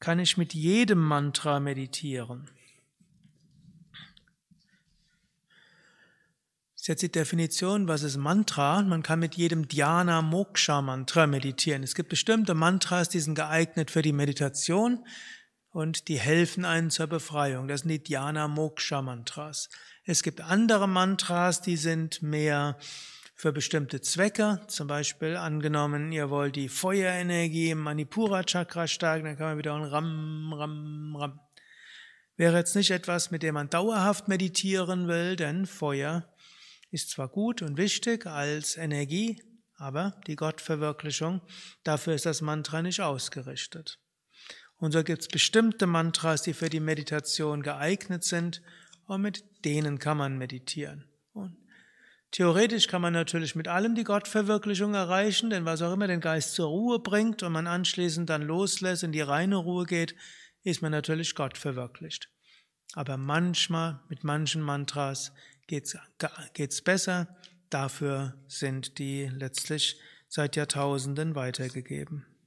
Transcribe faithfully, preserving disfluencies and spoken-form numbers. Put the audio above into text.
Kann ich mit jedem Mantra meditieren? Das ist jetzt die Definition, was ist Mantra? Man kann mit jedem Dhyana-Moksha-Mantra meditieren. Es gibt bestimmte Mantras, die sind geeignet für die Meditation und die helfen einem zur Befreiung. Das sind die Dhyana-Moksha-Mantras. Es gibt andere Mantras, die sind mehr für bestimmte Zwecke. Zum Beispiel angenommen, ihr wollt die Feuerenergie im Manipura-Chakra stärken, dann kann man wieder ein Ram, Ram, Ram. Wäre jetzt nicht etwas, mit dem man dauerhaft meditieren will, denn Feuer ist zwar gut und wichtig als Energie, aber die Gottverwirklichung, dafür ist das Mantra nicht ausgerichtet. Und so gibt es bestimmte Mantras, die für die Meditation geeignet sind, und mit denen kann man meditieren. Und theoretisch kann man natürlich mit allem die Gottverwirklichung erreichen, denn was auch immer den Geist zur Ruhe bringt und man anschließend dann loslässt, in die reine Ruhe geht, ist man natürlich Gott verwirklicht. Aber manchmal, mit manchen Mantras, geht's, geht's besser. Dafür sind die letztlich seit Jahrtausenden weitergegeben.